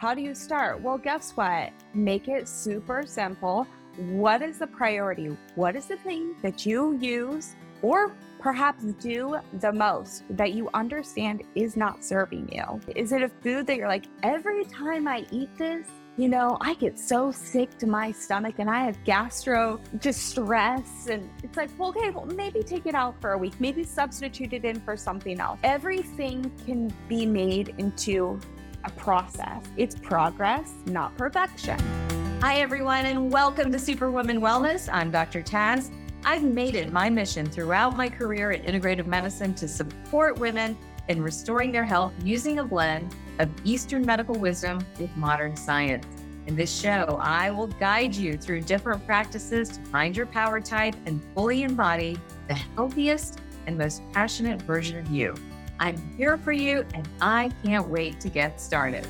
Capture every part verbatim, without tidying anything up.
how do you start? Well, guess what? Make it super simple. What is the priority? What is the thing that you use or perhaps do the most that you understand is not serving you? Is it a food that you're like, every time I eat this, you know, I get so sick to my stomach and I have gastro distress. And it's like, well, okay, well, maybe take it out for a week, maybe substitute it in for something else. Everything can be made into a process. It's progress, not perfection. Hi, everyone, and welcome to Superwoman Wellness. I'm Doctor Taz. I've made it my mission throughout my career in integrative medicine to support women in restoring their health using a blend of Eastern medical wisdom with modern science. In this show, I will guide you through different practices to find your power type and fully embody the healthiest and most passionate version of you. I'm here for you, and I can't wait to get started.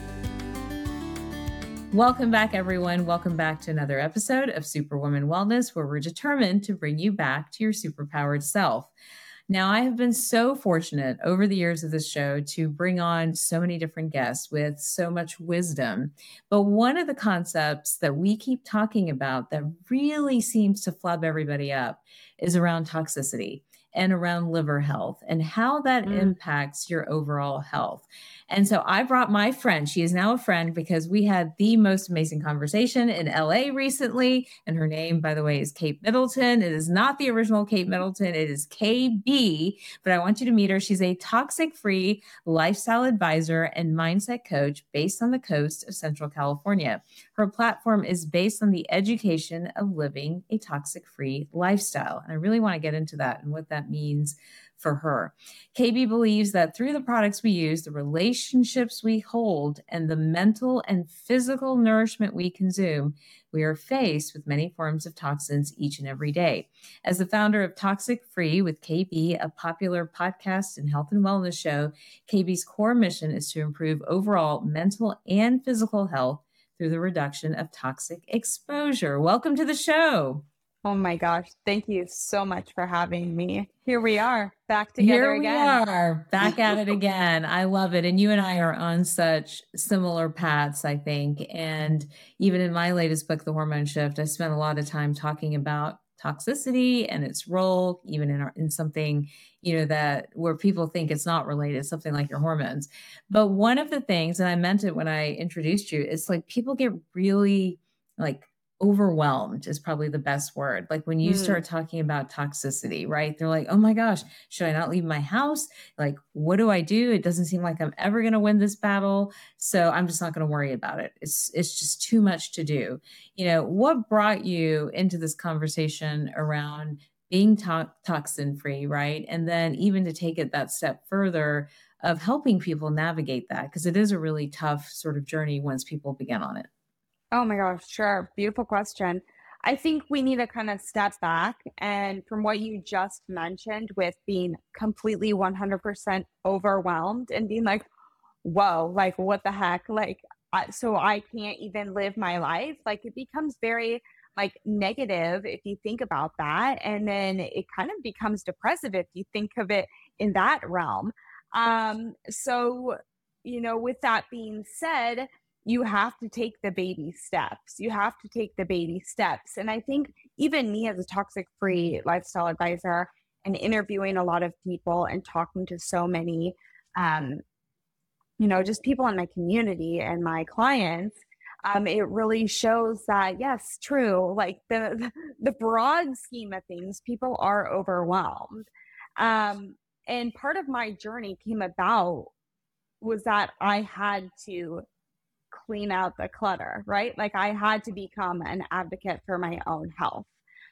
Welcome back, everyone. Welcome back to another episode of Superwoman Wellness, where we're determined to bring you back to your superpowered self. Now, I have been so fortunate over the years of this show to bring on so many different guests with so much wisdom. But one of the concepts that we keep talking about that really seems to flub everybody up is around toxicity and around liver health and how that mm. impacts your overall health. And so I brought my friend. She is now a friend because we had the most amazing conversation in L A recently. And her name, by the way, is Kate Middleton. It is not the original Kate Middleton. It is K B, but I want you to meet her. She's a toxic-free lifestyle advisor and mindset coach based on the coast of Central California. Her platform is based on the education of living a toxic-free lifestyle. And I really want to get into that and what that means for her. K B believes that through the products we use, the relationships we hold, and the mental and physical nourishment we consume, we are faced with many forms of toxins each and every day. As the founder of Toxic Free with K B, a popular podcast and health and wellness show, K B's core mission is to improve overall mental and physical health through the reduction of toxic exposure. Welcome to the show. Oh my gosh. Thank you so much for having me. Here we are back together again. Here we are back at it again. I love it. And you and I are on such similar paths, I think. And even in my latest book, The Hormone Shift, I spent a lot of time talking about toxicity and its role, even in, our, in something, you know, that where people think it's not related, something like your hormones. But one of the things, and I meant it when I introduced you, it's like people get really like overwhelmed is probably the best word. Like when you mm. start talking about toxicity, right? They're like, oh my gosh, should I not leave my house? Like, what do I do? It doesn't seem like I'm ever going to win this battle. So I'm just not going to worry about it. It's, it's just too much to do. You know, what brought you into this conversation around being to- toxin free, right? And then even to take it that step further of helping people navigate that, because it is a really tough sort of journey once people begin on it. Oh my gosh, sure. Beautiful question. I think we need to kind of step back. And from what you just mentioned with being completely one hundred percent overwhelmed and being like, whoa, like what the heck? Like, I, so I can't even live my life. Like it becomes very like negative if you think about that. And then it kind of becomes depressive if you think of it in that realm. Um, so, you know, with that being said, you have to take the baby steps. You have to take the baby steps. And I think even me as a toxic-free lifestyle advisor and interviewing a lot of people and talking to so many, um, you know, just people in my community and my clients, um, it really shows that, yes, true. Like the, the broad scheme of things, people are overwhelmed. Um, and part of my journey came about was that I had to clean out the clutter, right? Like I had to become an advocate for my own health.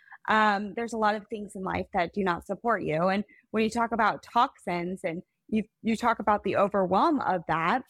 Um, there's a lot of things in life that do not support you. And when you talk about toxins and you, you talk about the overwhelm of that,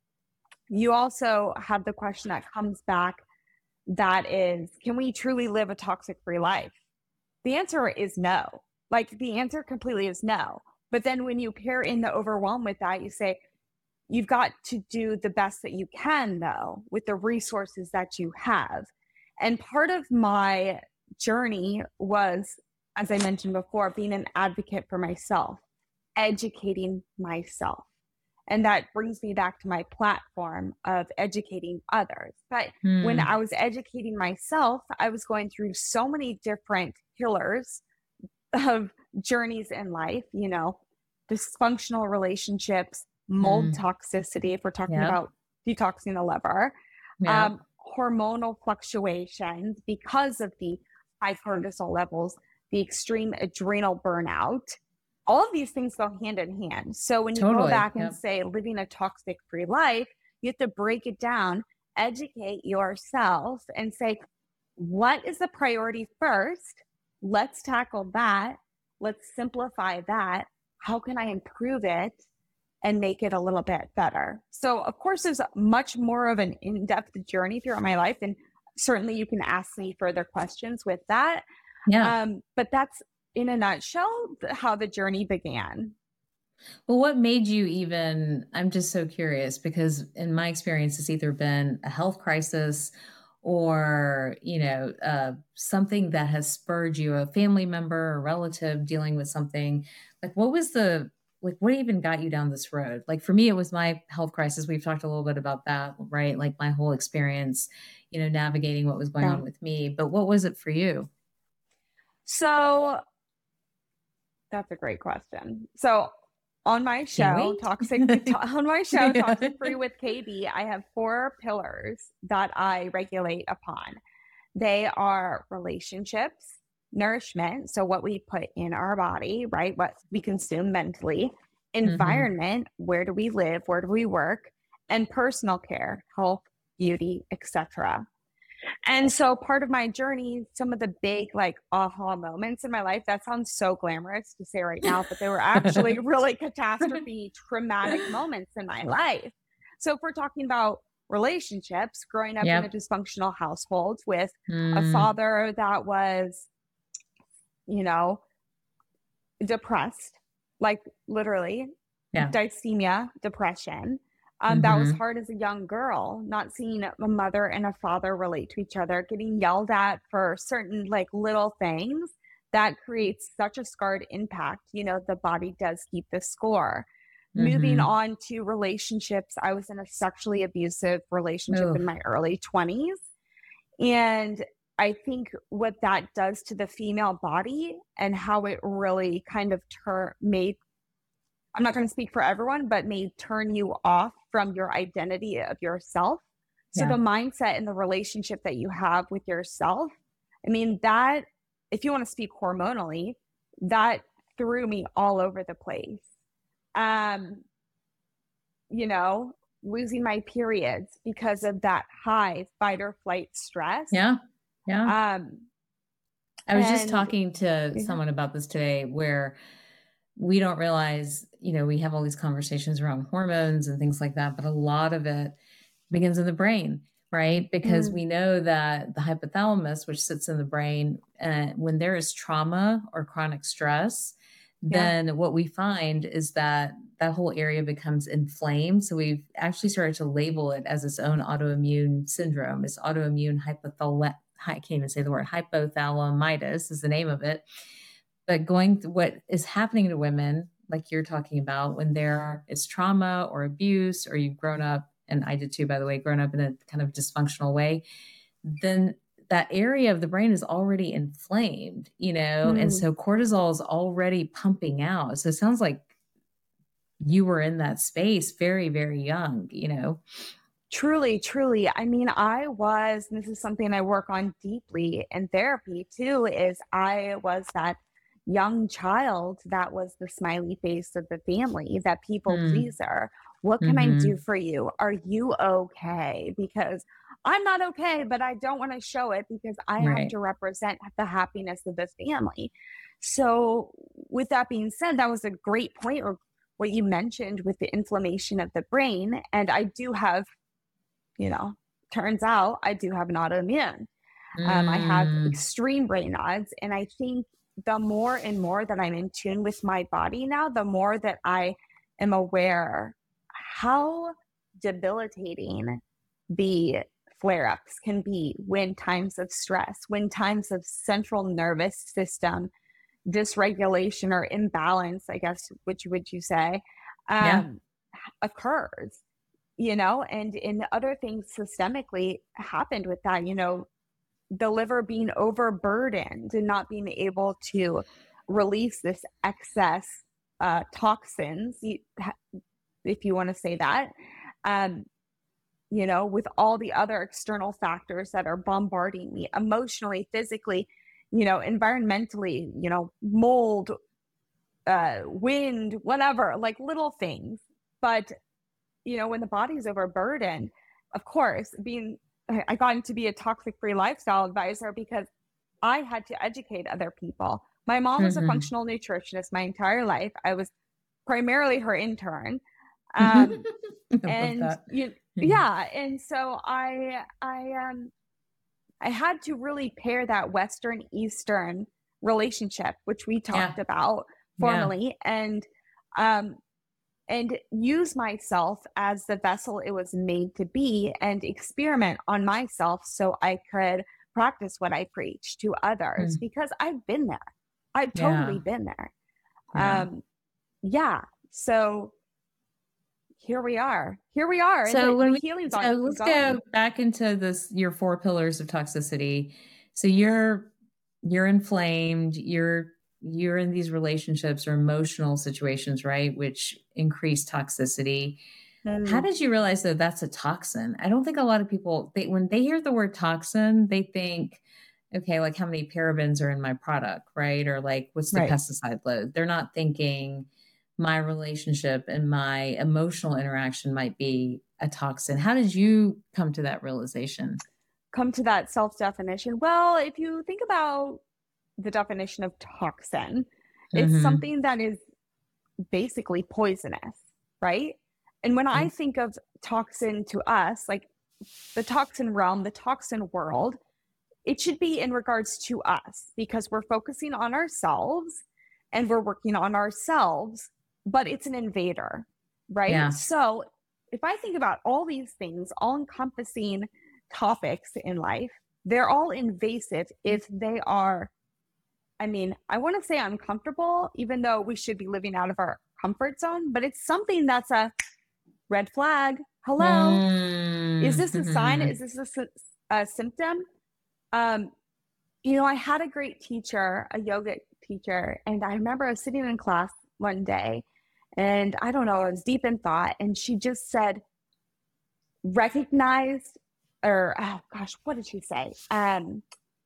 you also have the question that comes back that is, can we truly live a toxic-free life? The answer is no. Like the answer completely is no. But then when you pair in the overwhelm with that, you say, you've got to do the best that you can, though, with the resources that you have. And part of my journey was, as I mentioned before, being an advocate for myself, educating myself. And that brings me back to my platform of educating others. But when Mm. I was educating myself, I was going through so many different pillars of journeys in life, you know, dysfunctional relationships, mold Mm. toxicity, if we're talking Yep. about detoxing the liver, Yep. um, hormonal fluctuations because of the high cortisol levels, the extreme adrenal burnout. All of these things go hand in hand. So when you go Totally. back and Yep. say living a toxic free life, you have to break it down, educate yourself, and say, what is the priority first? Let's tackle that. Let's simplify that. How can I improve it and make it a little bit better? So, of course, there's much more of an in depth journey throughout my life. And certainly you can ask me further questions with that. Yeah. Um, but that's in a nutshell how the journey began. Well, what made you even, I'm just so curious because in my experience, it's either been a health crisis or, you know, uh, something that has spurred you, a family member or relative dealing with something. Like, what was the, like, what even got you down this road? Like, for me, it was my health crisis. We've talked a little bit about that, right? Like, my whole experience, you know, navigating what was going Yeah. on with me. But what was it for you? So that's a great question. So on my Can't show, wait. Toxic on my show, Yeah. Toxic Free with K B, I have four pillars that I regulate upon. They are relationships, nourishment, so what we put in our body, right? What we consume mentally, hmm environment, where do we live, where do we work, and personal care, health, beauty, et cetera. And so part of my journey, some of the big like aha moments in my life, that sounds so glamorous to say right now, but they were actually really catastrophe, traumatic moments in my life. So if we're talking about relationships, growing up in a Yep. dysfunctional household with a Mm, father that was, you know, depressed, like literally yeah. dysthemia, depression. Um, that was hmm hard as a young girl, not seeing a mother and a father relate to each other, getting yelled at for certain like little things that creates such a scarred impact. You know, the body does keep the score. Moving hmm on to relationships, I was in a sexually abusive relationship Oh, in my early twenties. And I think what that does to the female body and how it really kind of turn made, I'm not going to speak for everyone, but may turn you off from your identity of yourself. So the yeah. mindset and the relationship that you have with yourself, I mean, that, if you want to speak hormonally, that threw me all over the place. Um, you know, losing my periods because of that high fight or flight stress. Yeah. Yeah. Um, I was just and talking to yeah, someone about this today where we don't realize, you know, we have all these conversations around hormones and things like that, but a lot of it begins in the brain, right? Because mm, we know that the hypothalamus, which sits in the brain, uh, when there is trauma or chronic stress, yeah, then what we find is that that whole area becomes inflamed. So we've actually started to label it as its own autoimmune syndrome. It's autoimmune hypothal. I can't even say the word hypothalamitis is the name of it. But going through what is happening to women, like you're talking about, when there is trauma or abuse, or you've grown up, and I did too, by the way, grown up in a kind of dysfunctional way, then that area of the brain is already inflamed, you know, and mm. so cortisol is already pumping out. So it sounds like you were in that space very, very young, you know. Truly, truly. I mean, I was, and this is something I work on deeply in therapy too, is I was that young child that was the smiley face of the family, that people Hmm. pleaser. What can I do Mm-hmm. for you? Are you okay? Because I'm not okay, but I don't want to show it because I have Right. to represent the happiness of the family. So, with that being said, that was a great point of what you mentioned with the inflammation of the brain. And I do have, you know, turns out I do have an autoimmune. Um, I have Mm. extreme brain odds. And I think the more and more that I'm in tune with my body now, the more that I am aware how debilitating the flare ups can be when times of stress, when times of central nervous system dysregulation or imbalance, I guess, which would you say, Yeah. um, occurs, you know, and, and other things systemically happened with that, you know, the liver being overburdened and not being able to release this excess uh, toxins, if you want to say that, um, you know, with all the other external factors that are bombarding me emotionally, physically, you know, environmentally, you know, mold, uh, wind, whatever, like little things. But, you know, when the body's overburdened, of course, being, I got to be a toxic free lifestyle advisor because I had to educate other people. My mom was mm-hmm. a functional nutritionist my entire life. I was primarily her intern. Um, and you, yeah. And so I, I, um, I had to really pair that Western Eastern relationship, which we talked yeah. about formally, yeah. and, um, and use myself as the vessel it was made to be and experiment on myself so I could practice what I preach to others mm. because I've been there. I've totally yeah. been there. Yeah. Um, yeah. So here we are. Here we are. So, the, when the we, so let's going. go back into this, your four pillars of toxicity. So you're, you're inflamed, you're, you're in these relationships or emotional situations, right? Which increase toxicity. Mm. How did you realize that that's a toxin? I don't think a lot of people, they, when they hear the word toxin, they think, okay, like how many parabens are in my product, right? Or like, what's the right. pesticide load? They're not thinking my relationship and my emotional interaction might be a toxin. How did you come to that realization? Come to that self-definition? Well, if you think about the definition of toxin, it's mm-hmm. something that is basically poisonous, right? And when mm-hmm. I think of toxin to us, like the toxin realm, the toxin world, it should be in regards to us because we're focusing on ourselves and we're working on ourselves, but it's an invader, right? Yeah. So if I think about all these things, all encompassing topics in life, they're all invasive if they are, I mean, I want to say uncomfortable, even though we should be living out of our comfort zone, but it's something that's a red flag. Hello. Mm. Is this a sign? Is this a, a symptom? Um, you know, I had a great teacher, a yoga teacher, and I remember I was sitting in class one day and I don't know, I was deep in thought, and she just said, recognize, or, oh gosh, what did she say? Um,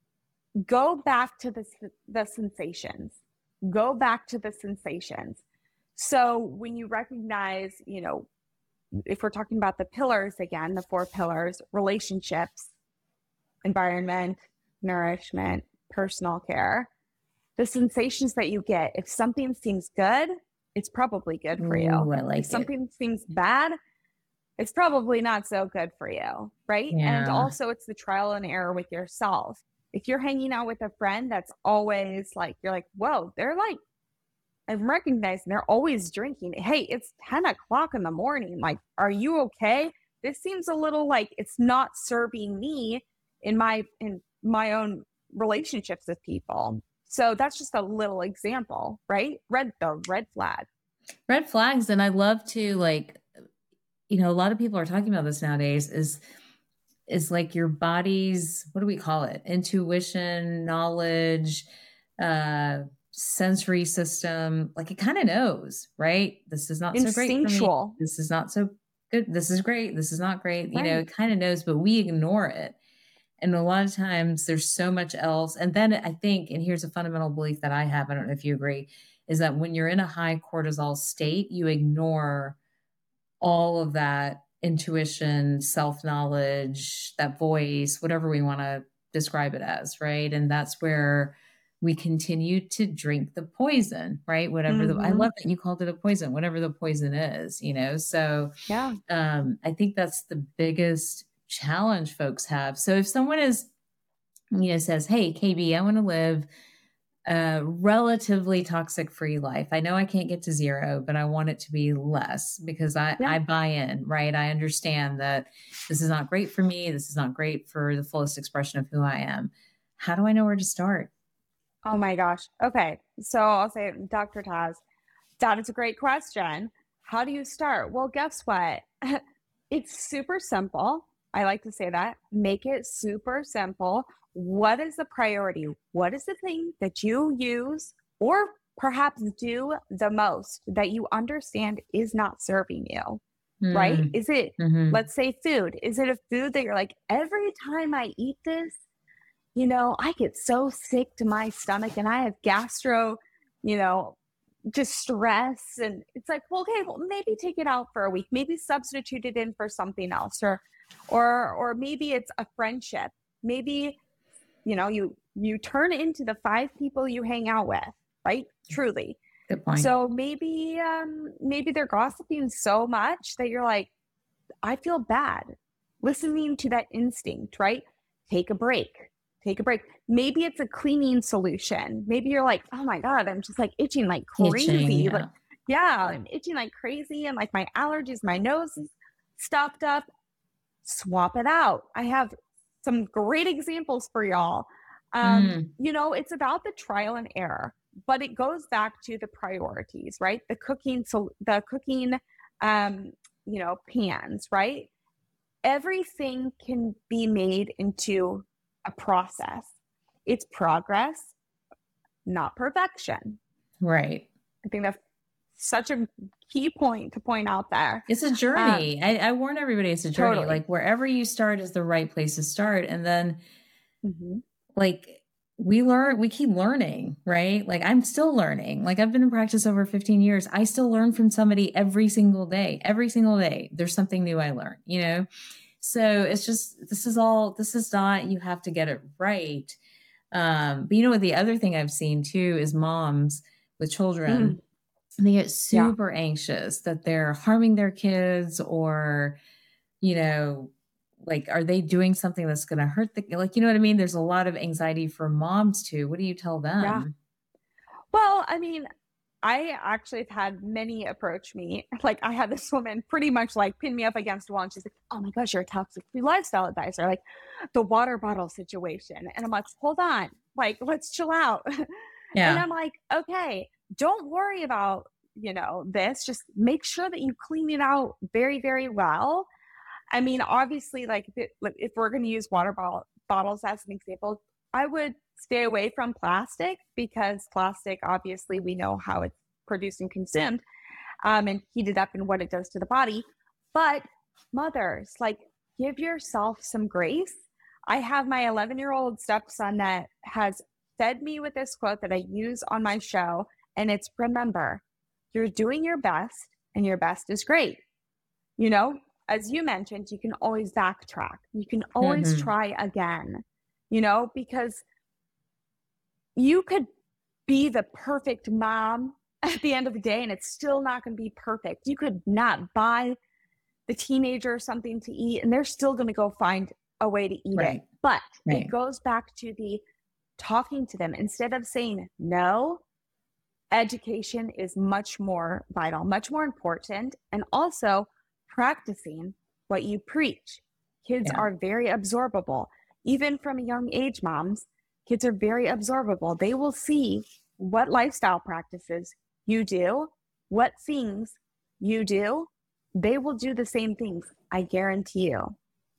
go back to the, the sensations, go back to the sensations. So when you recognize, you know, if we're talking about the pillars again, the four pillars, relationships, environment, nourishment, personal care, the sensations that you get, if something seems good, it's probably good for you. Ooh, I like if it. Something seems bad, it's probably not so good for you, right? Yeah. And also it's the trial and error with yourself. If you're hanging out with a friend that's always like, you're like, whoa, they're like, I'm recognizing they're always drinking. Hey, it's ten o'clock in the morning. Like, are you okay? This seems a little like it's not serving me in my, in my own relationships with people. So that's just a little example, right? Red, the red flag. Red flags. And I love to like, you know, a lot of people are talking about this nowadays is, is like your body's, what do we call it? Intuition, knowledge, uh, sensory system. Like it kind of knows, right? This is not so great for me. This is not so good. This is great. This is not great. Right. You know, it kind of knows, but we ignore it. And a lot of times there's so much else. And then I think, and here's a fundamental belief that I have, I don't know if you agree, is that when you're in a high cortisol state, you ignore all of that intuition, self-knowledge, that voice, whatever we want to describe it as, right? And that's where we continue to drink the poison, right? Whatever mm-hmm. the, I love that you called it a poison, whatever the poison is, you know? So yeah, um, I think that's the biggest challenge folks have. So if someone is, you know, says, hey, K B, I want to live a relatively toxic free life. I know I can't get to zero, but I want it to be less because I, yeah. I buy in, right? I understand that this is not great for me. This is not great for the fullest expression of who I am. How do I know where to start? Oh my gosh. Okay. So I'll say, Doctor Taz, that is a great question. How do you start? Well, guess what? It's super simple. I like to say that. Make it super simple. What is the priority? What is the thing that you use or perhaps do the most that you understand is not serving you, right? Mm, Is it, hmm. let's say, food? Is it a food that you're like, every time I eat this, you know, I get so sick to my stomach and I have gastro, you know, just stress. And it's like, well, okay, well, maybe take it out for a week, maybe substitute it in for something else, or, or, or maybe it's a friendship. Maybe, you know, you, you turn into the five people you hang out with, right? Truly. Good point. So maybe, um, maybe they're gossiping so much that you're like, I feel bad listening to that instinct, right? Take a break. Take a break. Maybe it's a cleaning solution. Maybe you're like, oh my God, I'm just like itching like Itching, crazy. Like, yeah. yeah, I'm itching like crazy. And like my allergies, my nose is stopped up. Swap it out. I have some great examples for y'all. Um, Mm, you know, it's about the trial and error, but it goes back to the priorities, right? The cooking, so the cooking, um, you know, pans, right? Everything can be made into a process. It's progress, not perfection. right. I think that's such a key point to point out there. It's a Um, journey. I, I warn everybody it's a journey. totally. Like wherever you start is the right place to start. And then Mhm. like we learn, we keep learning, right? Like I'm still learning. Like I've been in practice over fifteen years. I still learn from somebody every single day. Every single day, there's something new I learn, you know? So it's just, this is all, this is not, you have to get it right. Um, but you know what? The other thing I've seen too is moms with children, Mm, they get yeah. super anxious that they're harming their kids or, you know, like, are they doing something that's going to hurt the, like, you know what I mean? There's a lot of anxiety for moms too. What do you tell Yeah. them? Well, I mean, I actually have had many approach me. Like I had this woman pretty much like pin me up against the wall and she's like, oh my gosh, you're a toxic free lifestyle advisor. Like the water bottle situation. And I'm like, hold on, like, let's chill out. And Yeah. I'm like, okay, don't worry about, you know, this. Just make sure that you clean it out very, very well. I mean, obviously, like if, it, like, if we're going to use water bottle, bottles as an example, I would stay away from plastic because plastic, obviously, we know how it's produced and consumed um, and heated up and what it does to the body. But mothers, like, give yourself some grace. I have my eleven year old stepson that has fed me with this quote that I use on my show. And it's remember, you're doing your best and your best is great. You know, as you mentioned, you can always backtrack, you can always Hmm. try again, you know, because you could be the perfect mom at the end of the day and it's still not going to be perfect. You could not buy the teenager something to eat and they're still going to go find a way to eat it. Right. But it Right. goes back to the talking to them instead of saying no. Education is much more vital, much more important, and also practicing what you preach. Kids Yeah. are very absorbable. Even from a young age, moms, kids are very absorbable. They will see what lifestyle practices you do, what things you do. They will do the same things, I guarantee you.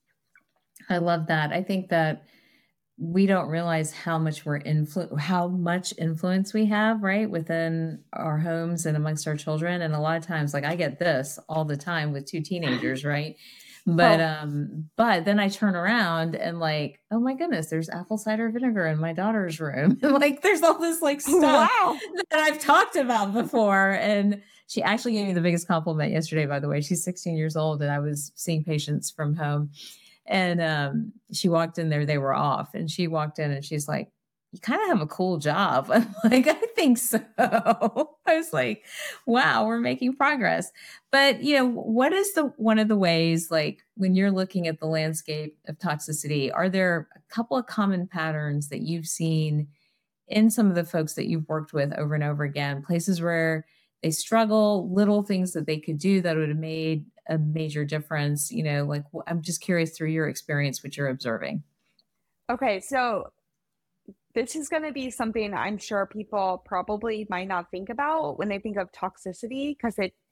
I love that. I think that we don't realize how much we're influ- how much influence we have, right, within our homes and amongst our children. And a lot of times, like I get this all the time with two teenagers, right? But Oh, um, but then I turn around and like, oh my goodness, there's apple cider vinegar in my daughter's room. And like there's all this like stuff wow. that I've talked about before. And she actually gave me the biggest compliment yesterday, by the way. She's sixteen years old, and I was seeing patients from home and um, she walked in there, they were off. And she walked in and she's like, you kind of have a cool job. I'm like, I think so. I was like, wow, we're making progress. But, you know, what is the one of the ways, like when you're looking at the landscape of toxicity, are there a couple of common patterns that you've seen in some of the folks that you've worked with over and over again, places where they struggle, little things that they could do that would have made a major difference? You know, like I'm just curious through your experience, what you're observing. Okay, so this is going to be something I'm sure people probably might not think about when they think of toxicity because it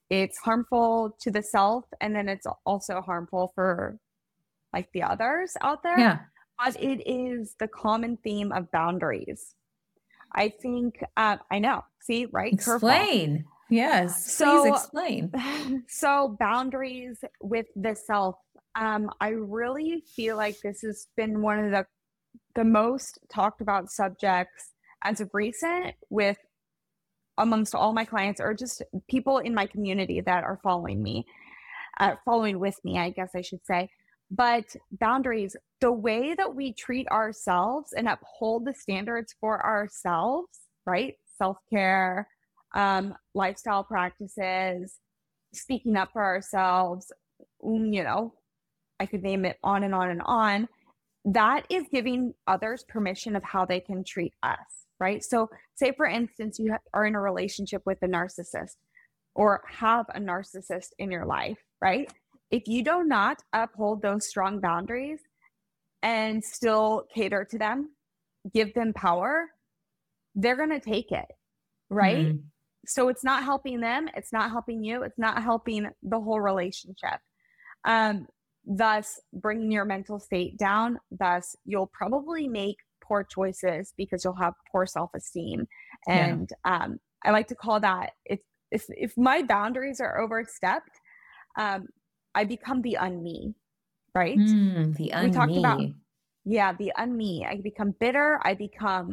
it's harmful to the self, and then it's also harmful for like the others out there. Yeah. But it is the common theme of boundaries. I think, uh, I know, see, right? Explain. Curveball. Yes, so, please explain. So boundaries with the self. Um, I really feel like this has been one of the, the most talked about subjects as of recent with amongst all my clients, or just people in my community that are following me, uh, following with me, I guess I should say. But boundaries, the way that we treat ourselves and uphold the standards for ourselves, right? Self-care, um, lifestyle practices, speaking up for ourselves, you know, I could name it on and on and on. That is giving others permission of how they can treat us, right? So say, for instance, you are in a relationship with a narcissist or have a narcissist in your life, right? If you do not uphold those strong boundaries and still cater to them, give them power, they're going to take it, right? Mm. So it's not helping them. It's not helping you. It's not helping the whole relationship. Um, thus bringing your mental state down. Thus, you'll probably make poor choices because you'll have poor self-esteem. And yeah. um, I like to call that, if, if, if my boundaries are overstepped, um, I become the un-me, right? Mm, the un-me. We talked about, yeah, the un-me. I become bitter. I become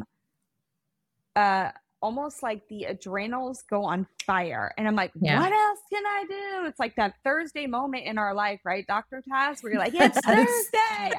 uh, almost like the adrenals go on fire. And I'm like, yeah. what else can I do? It's like that Thursday moment in our life, right, Doctor Taz, where you're like, it's Thursday.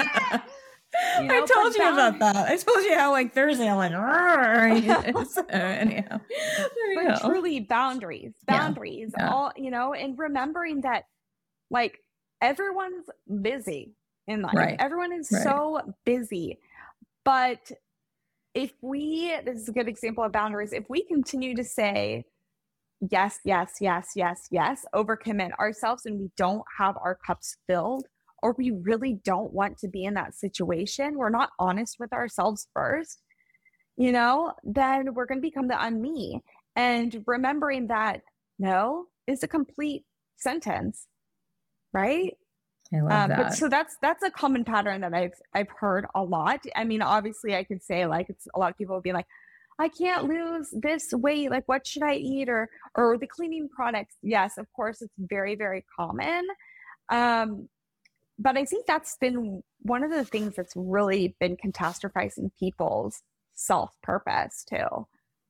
You know, I told you bound- about that. I told you how like Thursday, I'm like, so anyhow. But truly boundaries, boundaries, yeah. Yeah. all, you know, and remembering that like everyone's busy in life. Right. Everyone is right. so busy. But if we, this is a good example of boundaries, if we continue to say yes, yes, yes, yes, yes, overcommit ourselves and we don't have our cups filled, or we really don't want to be in that situation, we're not honest with ourselves first, you know, then we're going to become the un-me. And remembering that no is a complete sentence, right? I love um, that. But so that's that's a common pattern that I've I've heard a lot. I mean, obviously, I could say like it's a lot of people would be like, I can't lose this weight. Like, what should I eat? Or or the cleaning products. Yes, of course, it's very very common. Um, but I think that's been one of the things that's really been catastrophizing people's self-purpose too.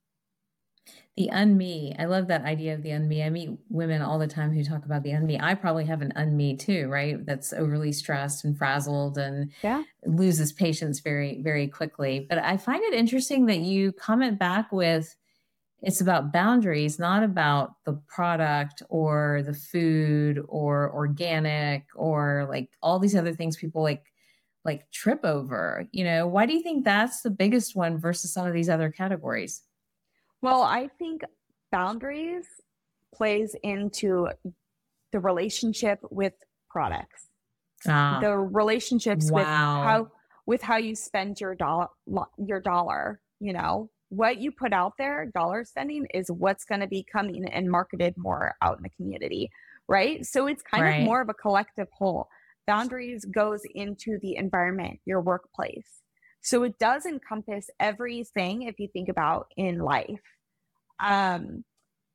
The un-me. I love that idea of the un-me. I meet women all the time who talk about the un-me. I probably have an un-me too, right? That's overly stressed and frazzled and yeah. loses patience very, very quickly. But I find it interesting that you comment back with, it's about boundaries, not about the product or the food or organic or like all these other things people like, like trip over. You know, why do you think that's the biggest one versus some of these other categories? Well, I think boundaries plays into the relationship with products, ah, the relationships wow. with how with how you spend your dollar, your dollar. You know, what you put out there, dollar spending, is what's going to be coming and marketed more out in the community, right? So it's kind right. of more of a collective whole. Boundaries goes into the environment, your workplace. So it does encompass everything if you think about in life. Um,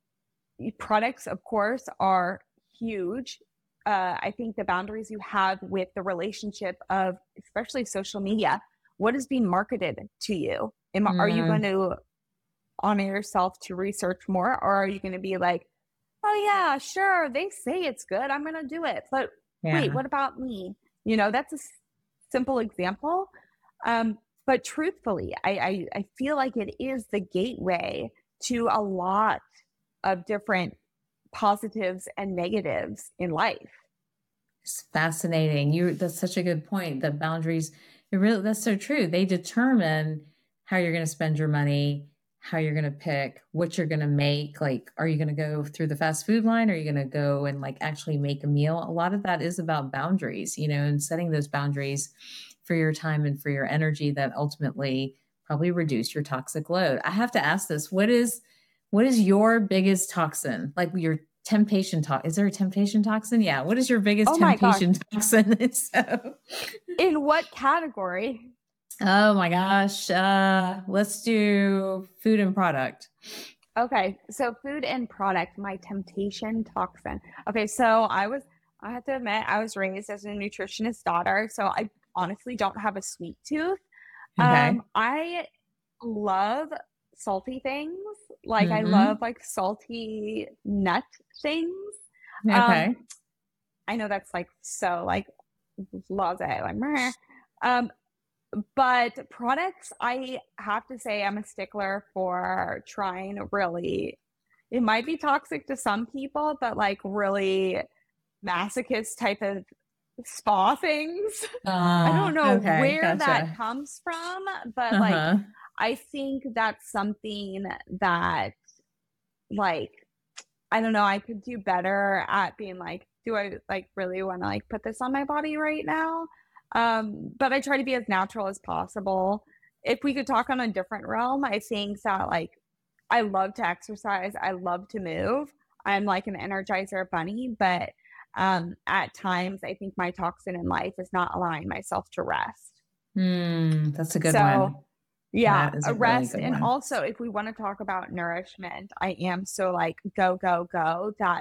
products, of course, are huge. Uh, I think the boundaries you have with the relationship of, especially social media, what is being marketed to you? Am, mm. Are you going to honor yourself to research more? Or are you going to be like, oh yeah, sure, they say it's good, I'm going to do it. But yeah. wait, what about me? You know, that's a simple example. Um, but truthfully, I, I, I feel like it is the gateway to a lot of different positives and negatives in life. It's fascinating. You that's such a good point. The boundaries, it really that's so true. They determine how you're going to spend your money, how you're going to pick, what you're going to make. Like, are you going to go through the fast food line? Or are you going to go and like actually make a meal? A lot of that is about boundaries, you know, and setting those boundaries for your time and for your energy that ultimately probably reduce your toxic load. I have to ask this, what is, what is your biggest toxin? Like your temptation talk. Is there a temptation toxin? Yeah. What is your biggest Oh my gosh. temptation toxin? So, In what category? oh my gosh. Uh, let's do food and product. Okay, so food and product, my temptation toxin. Okay, so I was, I have to admit, I was raised as a nutritionist daughter, so I honestly don't have a sweet tooth. Okay. Um, I love salty things. Like I love Mm-hmm. like salty nut things. Um, Okay. I know that's like so like blase, like meh. Um, but products, I have to say I'm a stickler for trying really, it might be toxic to some people, but like really masochist type of spa things. I Uh, don't know okay. where that Gotcha. comes from, but like Uh-huh. I think that's something that like I don't know, I could do better at being like, do I like really want to like put this on my body right now? Um, but I try to be as natural as possible. If we could talk on a different realm, I think that like I love to exercise, I love to move. I'm like an energizer bunny, but um at times I think my toxin in life is not allowing myself to rest. Hmm. That's a good So one. yeah, That is a a really rest. good And one. also, if we want to talk about nourishment, I am so like go, go, go that,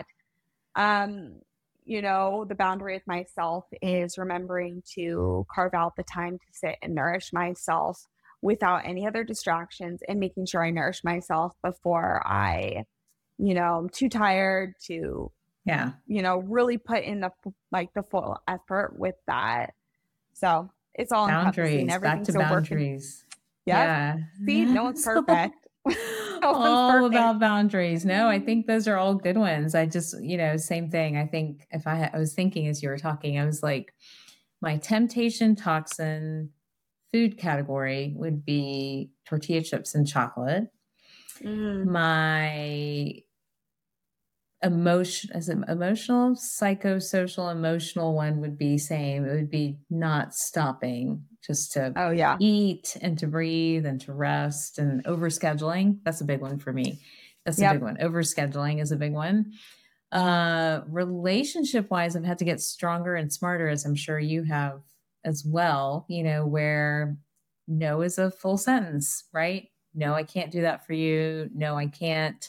um, you know, the boundary with myself is remembering to carve out the time to sit and nourish myself without any other distractions and making sure I nourish myself before I, you know, I'm too tired to, Yeah. you know, really put in the like the full effort with that. So it's all encompassing. Boundaries. Back to Everything's a work in. boundaries. Yep. Yeah. See, no one's So perfect. No one's all perfect. about boundaries. No, I think those are all good ones. I just, you know, same thing. I think if I, I was thinking as you were talking, I was like, my temptation toxin food category would be tortilla chips and chocolate. Mm, My emotion as an emotional, psychosocial, emotional one would be same. It would be not stopping just to oh yeah. eat and to breathe and to rest and overscheduling. That's a big one for me. That's a big Yep. one. Overscheduling is a big one. Uh, relationship wise, I've had to get stronger and smarter, as I'm sure you have as well, you know, where no is a full sentence, right? No, I can't do that for you. No, I can't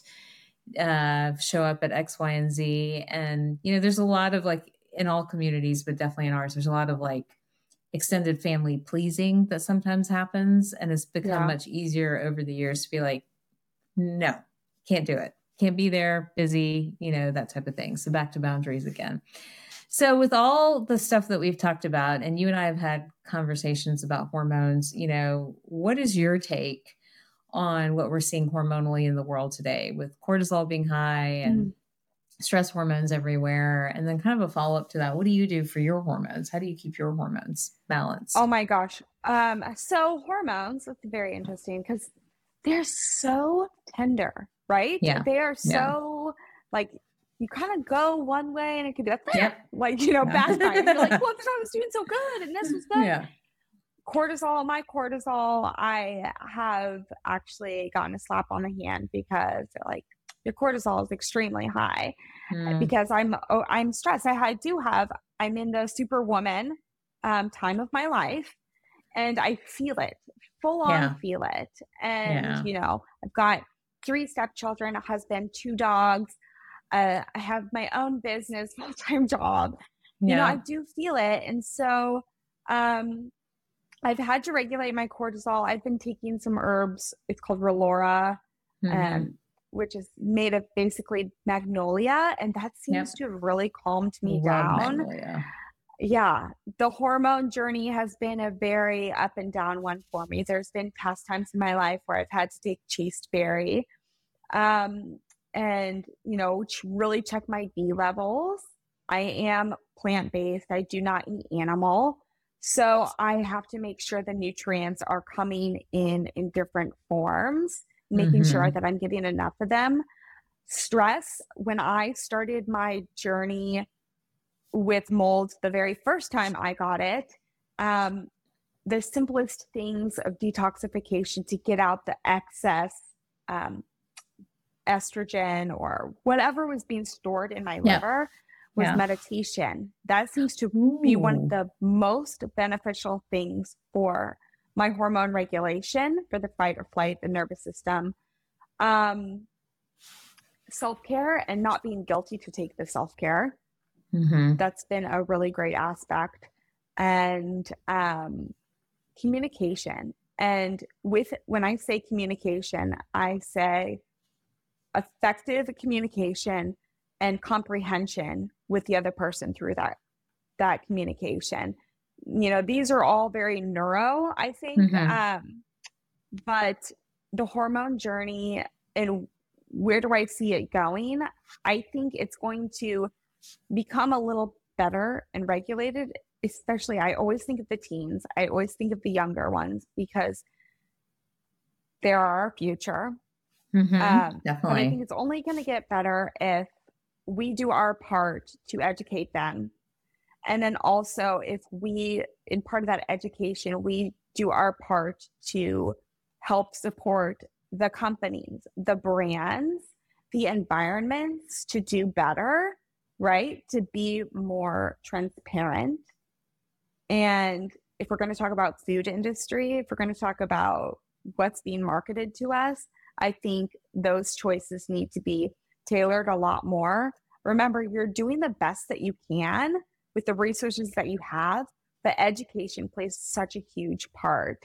uh, show up at X, Y, and Z. And, you know, there's a lot of like in all communities, but definitely in ours, there's a lot of like extended family pleasing that sometimes happens. And it's become Yeah. much easier over the years to be like, no, can't do it. Can't be there, busy, you know, that type of thing. So back to boundaries again. So with all the stuff that we've talked about, and you and I have had conversations about hormones, you know, what is your take on what we're seeing hormonally in the world today with cortisol being high and Mm. stress hormones everywhere? And then kind of a follow up to that, what do you do for your hormones? How do you keep your hormones Oh balanced? my gosh. Um, so hormones, that's very interesting because they're so tender, right? Yeah. They are Yeah. so like you kind of go one way and it could be like, Yep. like, you know, Yeah. backfire. And you're like, well, this I was doing so good and this was good. Yeah. Cortisol, my cortisol, I have actually gotten a slap on the hand because like your cortisol is extremely high Mm. because I'm oh, I'm stressed. I, I do have I'm in the superwoman um, time of my life, and I feel it, full on Yeah. feel it. And Yeah. you know, I've got three stepchildren, a husband, two dogs. Uh, I have my own business, full time job. You know, I Yeah. do feel it, and so um, I've had to regulate my cortisol. I've been taking some herbs. It's called Relora, Mm-hmm. um, which is made of basically magnolia, and that seems Yep. to have really calmed me Love down. magnolia. Yeah, the hormone journey has been a very up and down one for me. There's been past times in my life where I've had to take chaste berry, um, and you know, ch- really check my B levels. I am plant based. I do not eat animal. So I have to make sure the nutrients are coming in in different forms, making sure Mm-hmm. that I'm getting enough of them. Stress, when I started my journey with mold the very first time I got it, um, the simplest things of detoxification to get out the excess um, estrogen or whatever was being stored in my Yeah. liver was Yeah. meditation. That seems to Ooh. be one of the most beneficial things for my hormone regulation, for the fight or flight, the nervous system. Um, self-care and not being guilty to take the self-care. Mm-hmm. That's been a really great aspect. And um, communication. And with when I say communication, I say effective communication and comprehension with the other person through that that communication. You know, these are all very neuro, I think. Mm-hmm. Um, but the hormone journey and where do I see it going? I think it's going to become a little better and regulated. Especially, I always think of the teens. I always think of the younger ones because they're our future. Mm-hmm. Um, Definitely. but I think it's only going to get better if we do our part to educate them. And then also if we, in part of that education, we do our part to help support the companies, the brands, the environments to do better, right? To be more transparent. And if we're going to talk about food industry, if we're going to talk about what's being marketed to us, I think those choices need to be tailored a lot more. Remember, you're doing the best that you can with the resources that you have, but education plays such a huge part.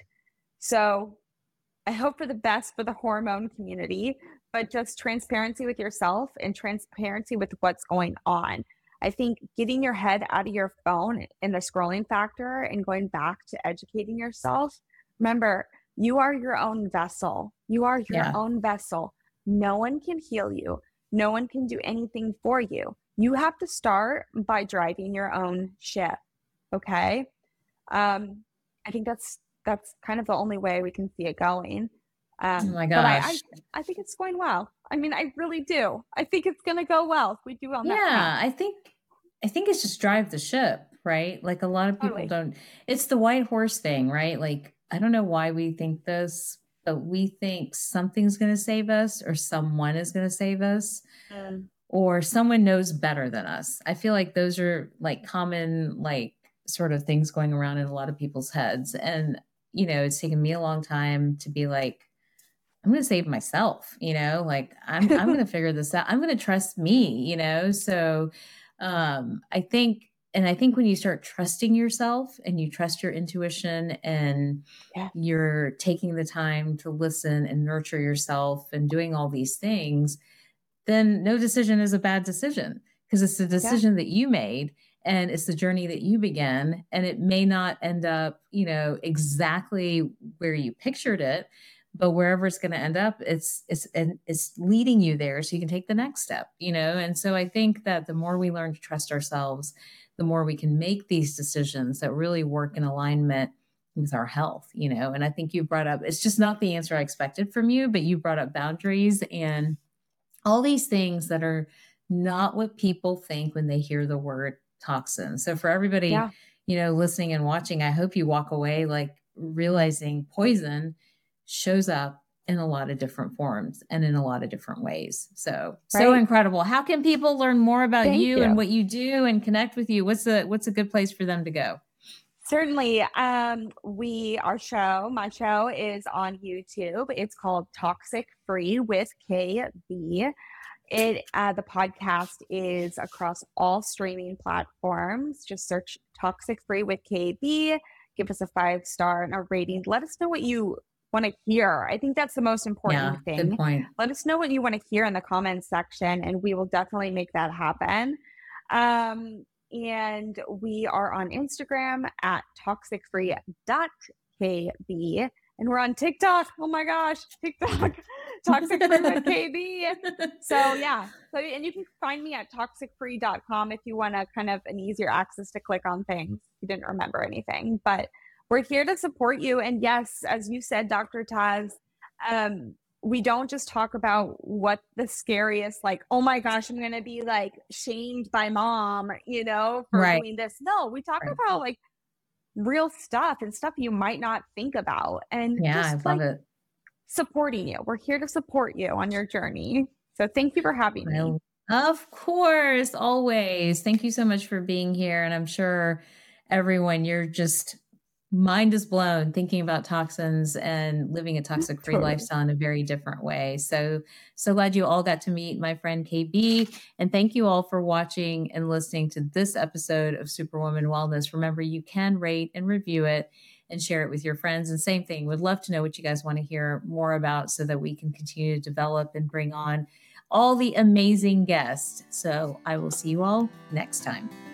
So I hope for the best for the hormone community, but just transparency with yourself and transparency with what's going on. I think getting your head out of your phone and the scrolling factor and going back to educating yourself. Remember, you are your own vessel. You are your Yeah. own vessel. No one can heal you. No one can do anything for you. You have to start by driving your own ship. Okay. Um, I think that's, that's kind of the only way we can see it going. Um, Oh my but I, I, gosh. I think it's going well. I mean, I really do. I think it's going to go well if we do on that Yeah, path. I think I think it's just drive the ship, right? Like a lot of people Totally. don't. It's the white horse thing, right? Like I don't know why we think this, but we think something's going to save us or someone is going to save us Mm. or someone knows better than us. I feel like those are like common like sort of things going around in a lot of people's heads. And you know, it's taken me a long time to be like, I'm going to save myself, you know, like I'm, I'm going to figure this out. I'm going to trust me, you know? So, um, I think, and I think when you start trusting yourself and you trust your intuition and Yeah. you're taking the time to listen and nurture yourself and doing all these things, then no decision is a bad decision because it's the decision that you made and it's the journey that you began. And it may not end up, you know, exactly where you pictured it, but wherever it's going to end up, it's, it's, and it's leading you there so you can take the next step, you know? And so I think that the more we learn to trust ourselves, the more we can make these decisions that really work in alignment with our health, you know? And I think you brought up, it's just not the answer I expected from you, but you brought up boundaries and all these things that are not what people think when they hear the word toxin. So for everybody, Yeah. you know, listening and watching, I hope you walk away like realizing poison shows up in a lot of different forms and in a lot of different ways. So, so Right. incredible. How can people learn more about Thank you, you. and what you do and connect with you? What's a, what's a good place for them to go? Certainly. Um, we, our show, my show is on YouTube. It's called Toxic Free with K B. It, uh, the podcast is across all streaming platforms. Just search Toxic Free with K B. Give us a five star and a rating. Let us know what you want to hear. I think that's the most important Yeah, thing. good point. Let us know what you want to hear in the comments section, and we will definitely make that happen. Um, and we are on Instagram at toxic free dot k b. And we're on TikTok. Oh my gosh, TikTok, Toxic Free with K B. So yeah, so and you can find me at toxic free dot com if you want to kind of an easier access to click on things. If you didn't remember anything, but we're here to support you. And yes, as you said, Doctor Taz, um, we don't just talk about what the scariest, like, oh my gosh, I'm going to be like shamed by mom, you know, for Right. doing this. No, we talk Right. about like real stuff and stuff you might not think about. And Yeah, I just love like it. supporting you. We're here to support you on your journey. So thank you for having me. Well, of course, always. Thank you so much for being here. And I'm sure everyone, you're just mind is blown thinking about toxins and living a toxic free Totally. lifestyle in a very different way. So, so glad you all got to meet my friend K B. And thank you all for watching and listening to this episode of Superwoman Wellness. Remember, you can rate and review it and share it with your friends. And same thing, would love to know what you guys want to hear more about so that we can continue to develop and bring on all the amazing guests. So I will see you all next time.